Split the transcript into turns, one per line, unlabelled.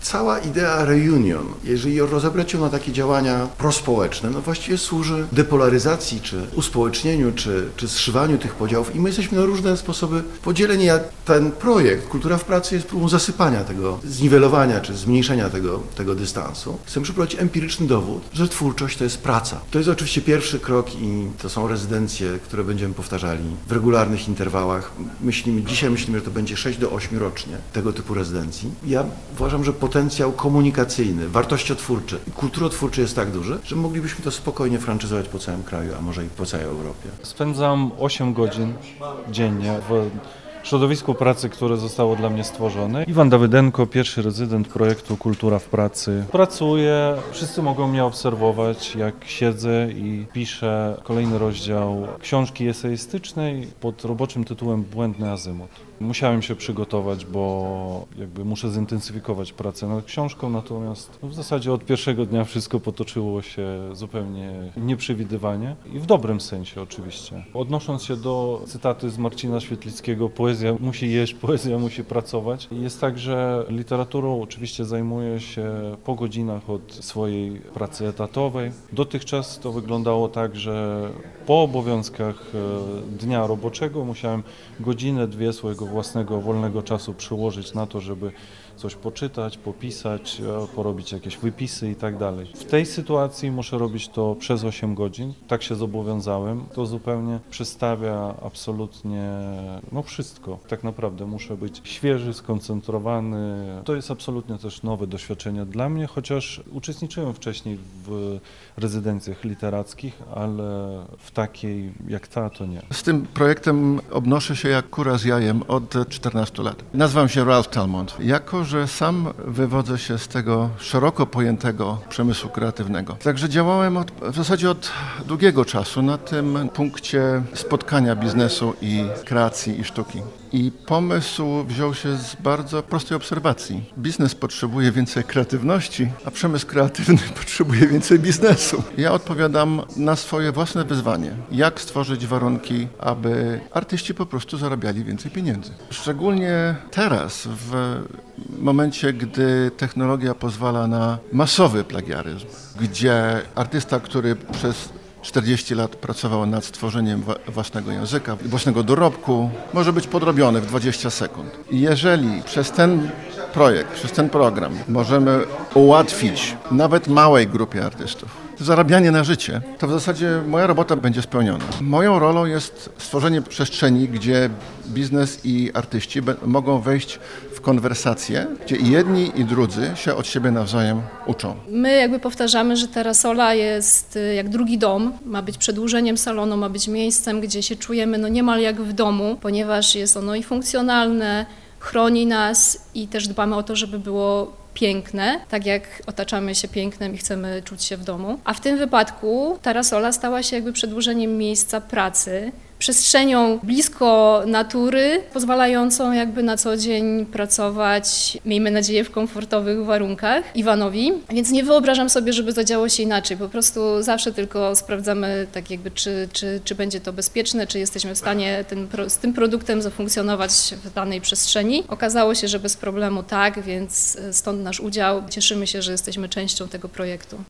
Cała idea reunion, jeżeli rozebrać ją na takie działania prospołeczne, no właściwie służy depolaryzacji, czy uspołecznieniu, czy zszywaniu tych podziałów i my jesteśmy na różne sposoby podzieleni, a ten projekt Kultura w pracy jest próbą zasypania tego, zniwelowania, czy zmniejszenia tego dystansu. Chcę przyprowadzić empiryczny dowód, że twórczość to jest praca. To jest oczywiście pierwszy krok i to są rezydencje, które będziemy powtarzali w regularnych interwałach. Dzisiaj myślimy, że to będzie 6 do 8 rocznie tego typu rezydencji. Ja uważam, że potencjał komunikacyjny, wartościotwórczy i kulturotwórczy jest tak duży, że moglibyśmy to spokojnie franczyzować po całym kraju, a może i po całej Europie.
Spędzam 8 godzin dziennie w środowisku pracy, które zostało dla mnie stworzone. Iwan Dawydenko, pierwszy rezydent projektu Kultura w pracy. Pracuję, wszyscy mogą mnie obserwować, jak siedzę i piszę kolejny rozdział książki eseistycznej pod roboczym tytułem Błędny azymut. Musiałem się przygotować, bo jakby muszę zintensyfikować pracę nad książką, natomiast w zasadzie od pierwszego dnia wszystko potoczyło się zupełnie nieprzewidywanie i w dobrym sensie oczywiście. Odnosząc się do cytaty z Marcina Świetlickiego, poezja musi jeść, poezja musi pracować. Jest tak, że literaturą oczywiście zajmuję się po godzinach od swojej pracy etatowej. Dotychczas to wyglądało tak, że po obowiązkach dnia roboczego musiałem godzinę, dwie swojego własnego wolnego czasu przyłożyć na to, żeby coś poczytać, popisać, porobić jakieś wypisy i tak dalej. W tej sytuacji muszę robić to przez 8 godzin, tak się zobowiązałem. To zupełnie przestawia absolutnie wszystko. Tak naprawdę muszę być świeży, skoncentrowany. To jest absolutnie też nowe doświadczenie dla mnie, chociaż uczestniczyłem wcześniej w rezydencjach literackich, ale w takiej jak ta to nie.
Z tym projektem obnoszę się jak kura z jajem od 14 lat. Nazywam się Ralph Talmont. Jako że sam wywodzę się z tego szeroko pojętego przemysłu kreatywnego. Także działałem w zasadzie od długiego czasu na tym punkcie spotkania biznesu i kreacji i sztuki. I pomysł wziął się z bardzo prostej obserwacji. Biznes potrzebuje więcej kreatywności, a przemysł kreatywny potrzebuje więcej biznesu. Ja odpowiadam na swoje własne wyzwanie. Jak stworzyć warunki, aby artyści po prostu zarabiali więcej pieniędzy. Szczególnie teraz, w momencie, gdy technologia pozwala na masowy plagiaryzm, gdzie artysta, który przez 40 lat pracował nad stworzeniem własnego języka, własnego dorobku, może być podrobiony w 20 sekund. I jeżeli przez ten projekt, przez ten program możemy ułatwić nawet małej grupie artystów zarabianie na życie, to w zasadzie moja robota będzie spełniona. Moją rolą jest stworzenie przestrzeni, gdzie biznes i artyści mogą wejść w konwersację, gdzie i jedni i drudzy się od siebie nawzajem uczą.
My jakby powtarzamy, że Terasola jest jak drugi dom, ma być przedłużeniem salonu, ma być miejscem, gdzie się czujemy niemal jak w domu, ponieważ jest ono i funkcjonalne, chroni nas i też dbamy o to, żeby było piękne, tak jak otaczamy się pięknem i chcemy czuć się w domu. A w tym wypadku Terasola stała się jakby przedłużeniem miejsca pracy, przestrzenią blisko natury, pozwalającą jakby na co dzień pracować, miejmy nadzieję, w komfortowych warunkach Iwanowi. Więc nie wyobrażam sobie, żeby to działo się inaczej. Po prostu zawsze tylko sprawdzamy, tak jakby, czy będzie to bezpieczne, czy jesteśmy w stanie z tym produktem zafunkcjonować w danej przestrzeni. Okazało się, że bez problemu tak, więc stąd nasz udział. Cieszymy się, że jesteśmy częścią tego projektu.